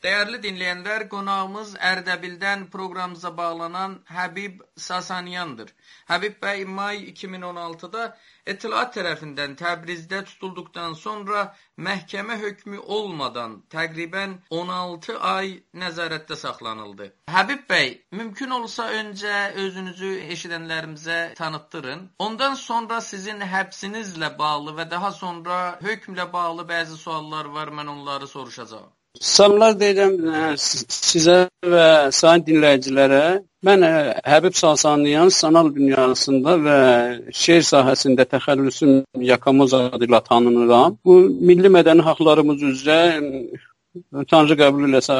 Değerli dinleyenler, qonağımız Ərdəbildən proqramımıza bağlanan Həbib Sasanyandır. Həbib bəy may 2016'da İttilaat tərəfindən Təbrizdə tutulduqdan sonra məhkəmə hökmü olmadan təqribən 16 ay nəzarətdə saxlanıldı. Həbib bəy, mümkün olsa öncə özünüzü eşidənlərimizə tanıtdırın. Ondan sonra sizin həbsinizlə bağlı və daha sonra hökmlə bağlı bəzi suallar var, mən onları soruşacağım. Salamlar deyirəm sizə və sayın dinləyicilərə. Mən Həbib Sasanyan sanal dünyasında və şeir sahəsində təxəllüsüm Yakamoz adıyla tanınıram. Bu milli mədəni haqlarımız üzrə Tanrı qəbul eləsə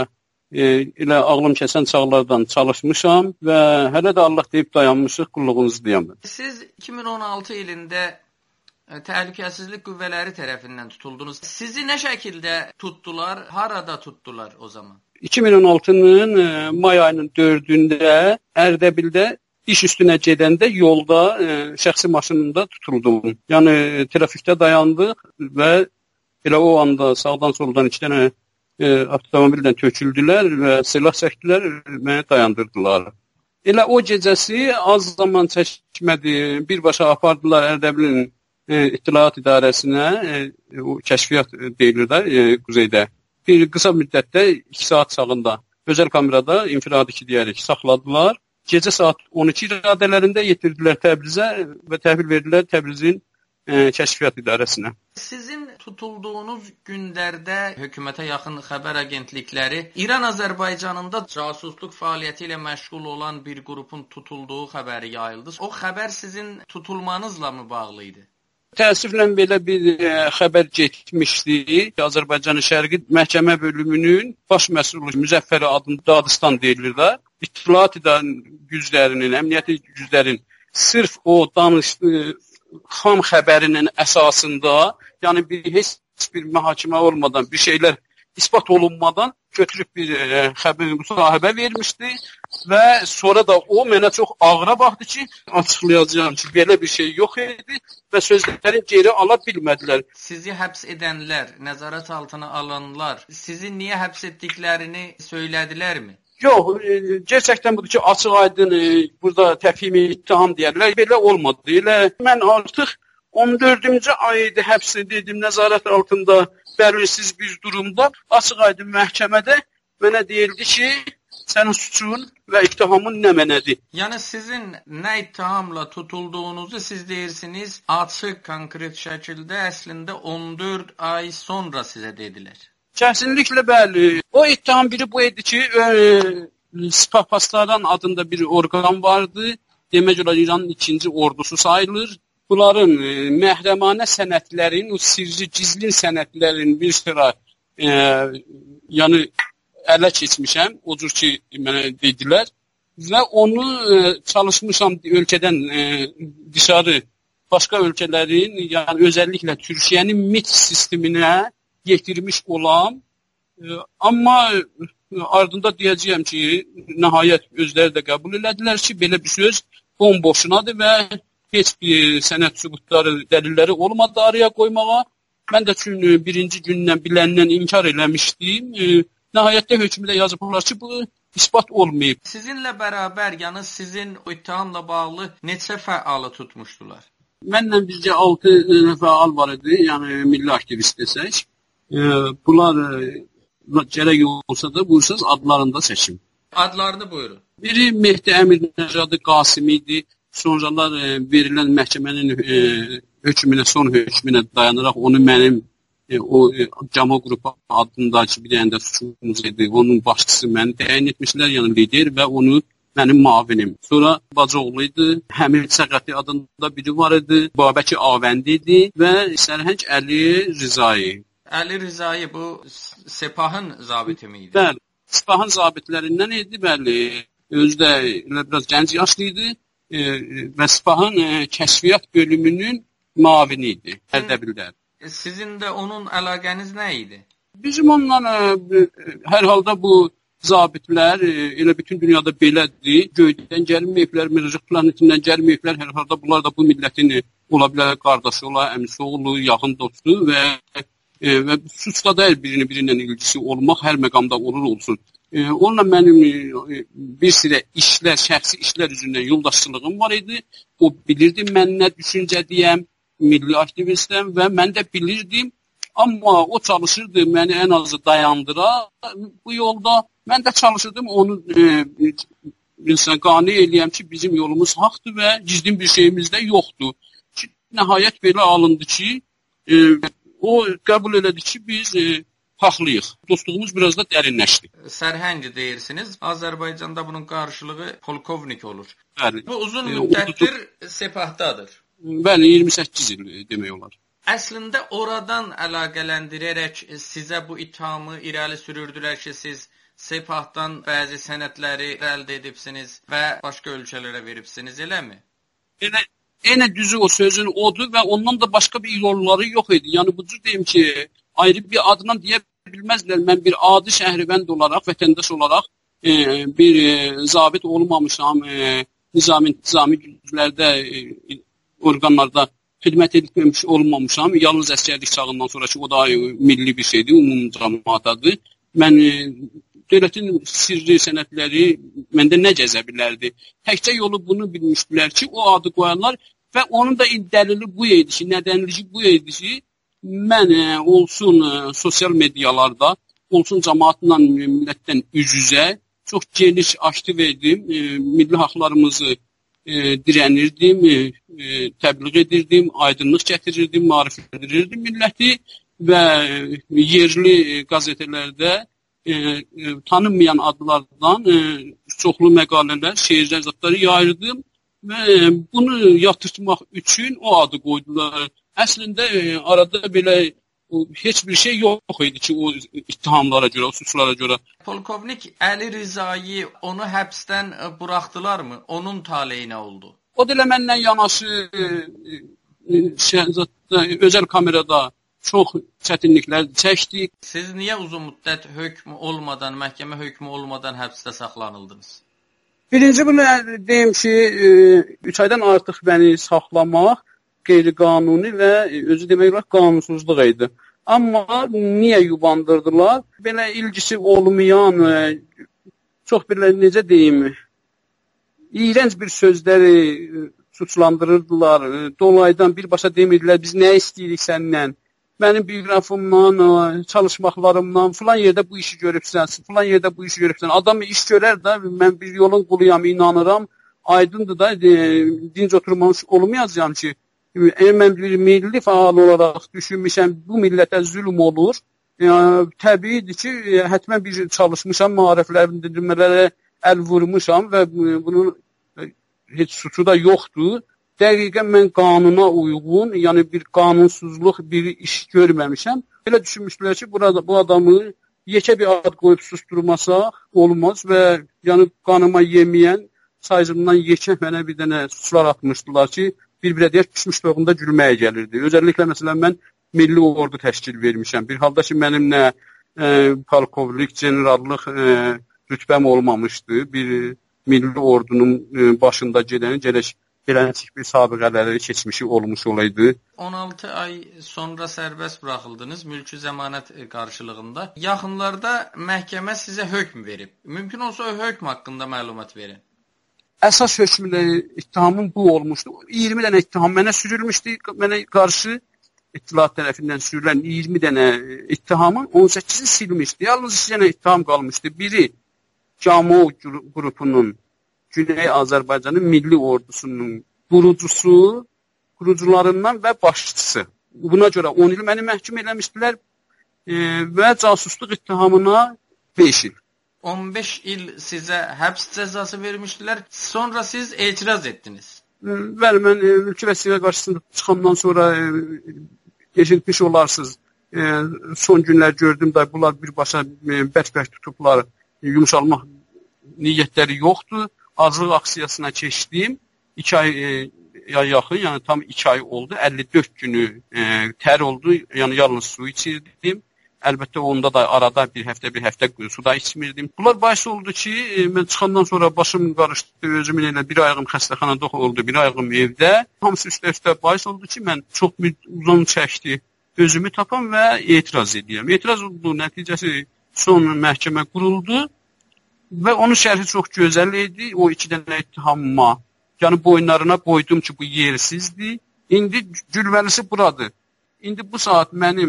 ilə ağlım kəsən çağlardan çalışmışam və hələ də Allah deyib dayanmışıq, qulluğunuzdayam. Siz 2016 ilində təhlükəsizlik qüvvələri tərəfindən tutuldunuz. Sizi nə şəkildə tutdular, harada tutdular o zaman? 2016-nın may ayının 4-də Ərdəbildə iş üstünə gedəndə yolda şəxsi maşınında tutuldum. Yəni trafikdə dayandıq və elə o anda sağdan soldan 2 dənə avtomobildən töküldülər və silah çəkdilər, məni dayandırdılar. Elə o gecəsi az zaman çəkmədi, birbaşa apardılar Ərdəbilin İttilaat İdarəsinə, kəşfiyyat deyilir də quzeydə. Bir qısa müddətdə 2 saat çağında özəl kamerada infiradi 2 deyərək saxladılar. Gecə saat 12 radələrində yetirdilər Təbrizə və təhvil verdilər Təbrizin kəşfiyyat idarəsinə. Sizin tutulduğunuz günlərdə hökumətə yaxın xəbər agentlikləri İran-Azərbaycanında casusluq fəaliyyəti ilə məşğul olan bir qrupun tutulduğu xəbəri yayıldı. O xəbər sizin tutulmanızla mı bağlı idi? Təəssüflə belə bir xəbər getmişdi. Azərbaycanın Şərqi Məhkəmə bölümünün baş məsulü Müzəffəri adında Dadistan deyilirlər. İttilaat güclərinin, əmniyyəti güclərin sırf o danışdığı xam xəbərinin əsasında, yəni heç bir mühakimə olmadan, bir şeylər isbat olunmadan götürüb bir müsahibə vermişdi və sonra da o mənə çox ağıra baxdı ki, açıqlayacağım ki, belə bir şey yox idi və sözlərini geri ala bilmədilər. Sizi həbs edənlər, nəzarət altına alanlar, sizi niyə həbs etdiklərini söylədilərmi? Yox, gerçəkdən budur ki, açıq-aydın burada təfhimi ittiham deyərlər, belə olmadı. Elə mən artıq 14-cü ayda həbs edildim nəzarət altında bəlirsiz bir durumda. Açıq-aydın məhkəmədə mənə deyildi ki, sənin suçun və ittihamın nə mənədir? Yəni sizin nə ittihamla tutulduğunuzu siz deyirsiniz, açıq, konkret şəkildə əslində 14 ay sonra sizə dedilər. Kəsinliklə bəli. O ittiham biri bu idi ki, Spahpastaran adında bir orqan vardı. Demək olar İranın 2-ci ordusu sayılır. Bunların məhrəmanə sənədlərin, o sirri, gizlin sənədlərin bir sıra yəni ələ keçmişəm, o cür ki, mənə dedilər və onu çalışmışam ölkədən dışarı, başqa ölkələrin, yəni özəlliklə Türkiyənin MIT sisteminə yetirmiş olam. Amma ardında deyəcəyəm ki, nəhayət özləri də qəbul elədilər ki, belə bir söz bomboşunadır və heç bir sənəd sübutları, dəlilləri olmadı araya qoymağa. Mən də çünki birinci gündən biləndən inkar eləmişdim. Nəhayətdə hökmdə yazıblar ki, bu isbat olmayıb. Sizinlə bərabər, yəni sizin o ittihamla bağlı neçə fəalı tutmuşdular? Mənlə bizcə 6 fəal var idi, yəni milli aktivist desək. Bunlar gərək olsa da buyursanız adlarını da çəkim. Adlarını buyurun. Biri Mehdi Əmir Nəcadı Qasimi idi. Sonralar verilən məhkəmənin hökmünə, son hökmünə dayanaraq onu mənim o Camo qrupu adındakı bir dənə də suçumuz idi. Onun başçısı məni təyin etmişlər, yəni lider və onu mənim mavinim. Sonra Bacıoğlu idi, Həmid Səqəti adında biri var idi, Babəki Avəndi idi və Sərhəng Əli Rizai. Əli Rizai bu Sepahın zabiti miydi? Bəli, Sepahın zabitlərindən idi, bəli. Özü də biraz gənc yaşlı idi. Və Sepahın kəşfiyyat bölümünün mavini idi Ərdəbildə. Sizin də onun əlaqəniz nə idi? Bizim onunla hər halda bu zabitlər elə bütün dünyada belədir. Göydən gəlməyiblər, Mərcək planetindən gəlməyiblər. Hər halda bunlar da bu millətin ola bilər qardaşı, ola əmisi oğlu, yaxın dostu və və suçla deyil birindən ilgisi olmaq, hər məqamda olur olsun. Onunla mənim bir sıra işlər, şəxsi işlər üzündən yoldaşçılığım var idi. O bilirdi mən nə düşüncədiyəm, milli aktivistəm və mən də bilirdim. Amma o çalışırdı məni ən azı dayandıra bu yolda. Mən də çalışırdım onu qane eləyəm ki, bizim yolumuz haqdır və gizlin bir şeyimiz də yoxdur. Ki, nəhayət belə alındı ki, o qəbul elədi ki, biz haqlıyıq. Dostluğumuz biraz da dərinləşdi. Sərhəng deyirsiniz. Azərbaycanda bunun qarşılığı polkovnik olur. Bəli. Bu uzun müddətdir Sepahdadır. Bəli, 28 il demək olar. Əslində oradan əlaqələndirərək sizə bu ittihamı irəli sürürdülər ki, siz Sepahdan bəzi sənədləri əldə edibsiniz və başqa ölkələrə veribsiniz, eləmi? Yenə düzü o sözün odur və ondan da başqa bir yolları yox idi. Yəni bu cür deyim ki, ayrı bir adından deyə bilməzlər. Mən bir adi şəhribənd olaraq, vətəndaş olaraq bir zabit olmamışam, nizami güclərdə, orqanlarda xidmət etməmiş olmamışam. Yalnız əsgərlik çağından sonraki o da milli bir şeydir, ümumi cəmaatadır. Mən dövlətin sirri sənədləri məndə nə cəzəbilərdi? Təkcə yolu bunu bilmişdilər ki, o adı qoyanlar və onun da dəlili bu idi ki, nədənliyi bu idi ki, mən olsun sosial medialarda, olsun cəmaatla, millətdən üz-üzə çox geniş aktiv edim, milli haqlarımızı dirənirdim, təbliğ edirdim, aydınlıq gətirirdim, maarifləndirirdim milləti və yerli qazetələrdə tanınmayan adlardan çoxlu məqalələr, şeirlər, zatları yayırdım və bunu yatırtmaq üçün o adı qoydular. Əslində arada belə heç bir şey yox idi ki, o ittihamlara görə, o suçlara görə. Polkovnik Əli Rizayı onu həbsdən buraxdılarmı? Onun taleyi nə oldu? O da elə mənlə yanaşı özəl kamerada çox çətinliklər çəkdik. Siz niyə uzun müddət hökmü olmadan, məhkəmə hökmü olmadan həbsdə saxlanıldınız? Birinci bunu deyim ki, 3 aydan artıq məni saxlamaq qeyri-qanuni və özü demək olar qanunsuzluq idi. Amma niyə yubandırdılar? Belə ilgisi olmayan, çox belə necə deyim, iyrənc bir sözləri suçlandırırdılar. Dolaydan birbaşa demirdilər, biz nə istəyirik səndən? Mənim bioqrafımdan, çalışmaqlarımdan filan yerdə bu işi görübsən, filan yerdə bu işi görübsən. Adam iş görər də, mən bir yolun quluyam, inanıram. Aydındır da, dinc oturmamış olmayacağam ki, mən bir milli faal olaraq düşünmüşəm, bu millətə zülm olur. Təbiidir ki, hətmən bir çalışmışam, maarifləndirmələrə əl vurmuşam və bunun heç suçu da yoxdur. Dəqiqən mən qanuna uyğun, yəni bir qanunsuzluq, bir iş görməmişəm. Belə düşünmüşdülər ki, bu adamı yekə bir ad qoyub susturmasaq olmaz və yəni qanıma yeməyən saycımdan yekə mənə bir dənə suçlar atmışdılar ki, bir-birə deyək, pişmiş toyğunda gülməyə gəlirdi. Özəlliklə, məsələn, mən milli ordu təşkil vermişəm. Bir halda ki, mənim nə polkovnik, generallıq rütbəm olmamışdı. Bir milli ordunun başında gələnçik bir sabiqələri keçmişi olmuş olaydı. 16 ay sonra sərbəst buraxıldınız mülki zəmanət qarşılığında. Yaxınlarda məhkəmə sizə hökm verib. Mümkün olsa o hökm haqqında məlumat verin. Əsas hökmlə ittihamım bu olmuşdu. 20 dənə ittiham mənə sürülmüşdü. Mənə qarşı İttihat tərəfindən sürülən 20 dənə ittihamın 18'i silmişdi. Yalnız 2 dənə ittiham qalmışdı. Biri Camov qrupunun, Güney Azərbaycanın milli ordusunun qurucularından və başçısı. Buna görə 10 il məni məhkum eləmişdilər və casusluq ittihamına 5 il. 15 il sizə həbs cəzası vermişdilər, sonra siz etiraz etdiniz. Bəli, mən mülki vəsiqə qarşısında çıxandan sonra eşitmiş olarsınız. Son günlər gördüm da bunlar birbaşa bərk-bərk tutublar, yumuşalmaq niyyətləri yoxdur. Azlıq aksiyasına keçdim. 2 aya yaxın, yəni tam 2 ay oldu. 54 günü tər oldu, yəni yalnız su içirdim. Əlbəttə onda da arada bir həftə su da içmirdim. Bunlar bahis oldu ki, mən çıxandan sonra başım qarışdı, özümün elə bir ayağım xəstəxanada oldu, bir ayağım evdə. Hamısı üstə bahis oldu ki, mən çox uzun çəkdi. özümü tapam və etiraz edirəm. Etiraz olduğu nəticəsi son məhkəmə quruldu və onun şərhi çox gözəl idi. O 2 dənə ittihamıma, yəni boyunlarına qoydum ki, bu yersizdir. İndi gülvəlisi buradır. İndi bu saat mənim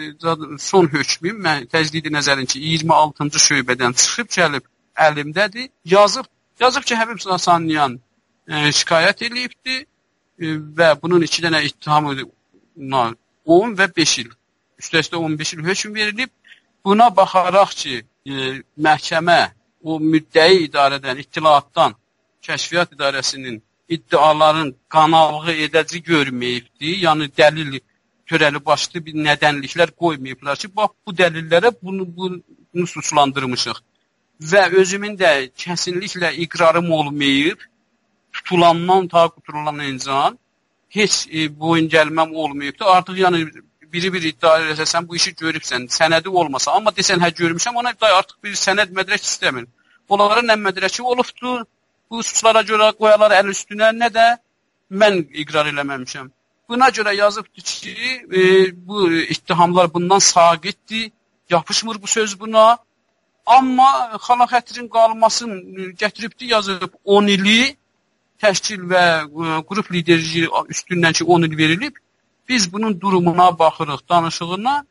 son hökmüm, təcdidi nəzərin ki, 26-cı şöbədən çıxıb gəlib əlimdədir. Yazıb ki, Həbib Sasanyan şikayət edibdir və bunun 2 dənə ittihamına 10 və 5 il, üstəstə 15 il hökm verilib. Buna baxaraq ki, məhkəmə o müddəi idarədən, İttilaatdan, Kəşfiyyat İdarəsinin iddiaların qanalığı edici görməyibdir. Yəni dəlil törəli başlı bir nədənliklər qoymayıblar ki, bax bu dəlillərə bunu suçlandırmışıq. Və özümün də kəsinliklə iqrarım olmayıb, tutulandan ta quturulanıncan heç boyun gəlməm olmayıbdır. Artıq yəni biri iddia eləsə, sən bu işi görübsən, sənədi olmasa, amma desən, hə görmüşəm, ona artıq bir sənəd mədrək istəmir. Onların nə mədrəki olubdur, bu suçlara görə qoyalar əl üstünə, nə də mən iqrar eləməmişəm. Buna görə yazıbdır ki, bu ittihamlar bundan saqitdir, yapışmır bu söz buna, amma xala xətrin qalmasını gətiribdir, yazıb 10 ili, təşkil və qrup liderliyi üstündən ki 10 il verilib, biz bunun durumuna baxırıq, danışığına,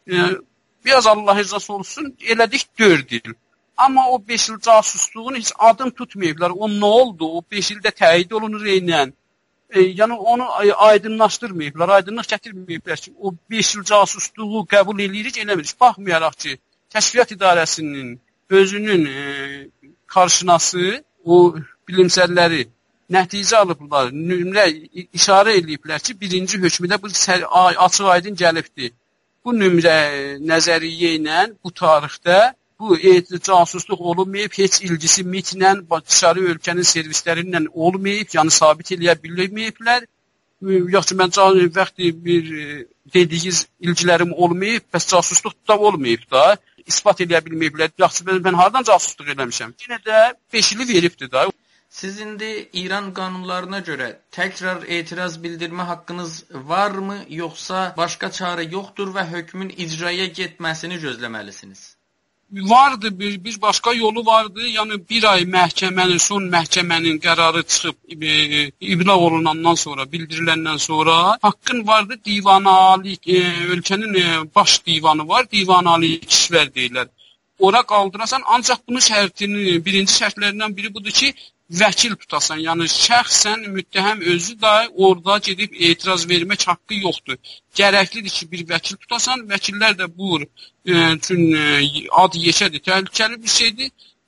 biraz Allah rızası olsun, elədik 4 il. Amma o 5 il casusluğun heç adım tutmayıblar. O nə oldu? O 5 ildə təyid olunur eynən. Yəni onu aydınlaşdırmayıblar, aydınlıq gətirməyiblər ki, o 5 il casusluğu qəbul edirik, eləmirik. Baxmayaraq ki, Kəşfiyyat İdarəsinin özünün qarşınası, o bilimsəlləri nəticə alıblar, nümunə işarə ediblər ki, birinci hökmüdə bu açıq aydın gəlibdir. Bu nümunə nəzəriyyə ilə bu tarixdə bu casusluq olmayıb, heç ilgisi MİT-lə, dışarı ölkənin servisləri ilə olmayıb, yəni sabit eləyə bilməyiblər. Yaxşı, mən vaxtı bir dediyiz ilgilərim olmayıb, bəs casusluq da olmayıb da, ispat eləyə bilməyiblər. Yaxşı, mən haradan casusluq eləmişəm? Yenə də 5 ili veribdir da. Siz indi İran qanunlarına görə təkrar etiraz bildirmə haqqınız varmı, yoxsa başqa çarə yoxdur və hökmün icraya getməsini gözləməlisiniz? Vardı, bir başqa yolu vardı. Yəni bir ay son məhkəmənin qərarı çıxıb iblağ olunandan sonra, bildiriləndən sonra haqqın vardı divana ali, ölkənin baş divanı var, divana ali kişilər deyirlər. Ora qaldırasan, ancaq bunun şərtini, birinci şərtlərindən biri budur ki, vəkil tutasan, yəni şəxsən müttəhəm özü də orada gedib etiraz vermək haqqı yoxdur. Gərəklidir ki, bir vəkil tutasan, vəkillər də bu üçün ad yeşədir, təhlükəli bir şeydir.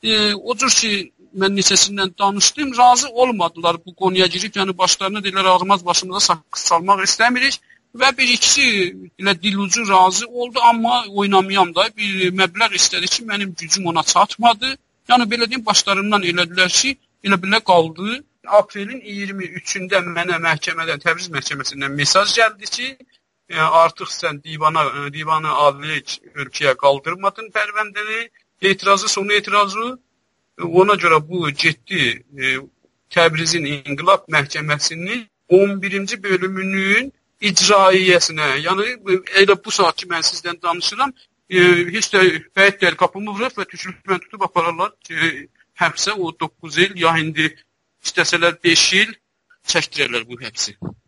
O cür ki, mən neçəsindən danışdım, razı olmadılar bu qonuya girib, yəni başlarına deyirlər, ağzımaz başımıza saqqız salmaq istəmirik və bir-ikisi ilə dilucu razı oldu, amma oynamayam da bir məbləğ istədi ki, mənim gücüm ona çatmadı. Yəni belə deyim, başlarından elədilər ki, elə belə qaldı. Aprelin 23-də mənə məhkəmədən, Təbriz məhkəməsindən mesaj gəldi ki, artıq sən divanı ali ölkəyə qaldırmadın pərvəndəni, sonu etirazı. Ona görə bu getdi Təbrizin İnqilab Məhkəməsinin 11-ci bölümünün icraiyyəsinə. Yəni, elə bu saat ki, mən sizdən danışıram, heç də bəyət deyil, qapımı vurub və tüşülüb mən tutub apararlar həbsə o 9 il, ya indi istəsələr 5 il çəkdirərlər bu həbsi.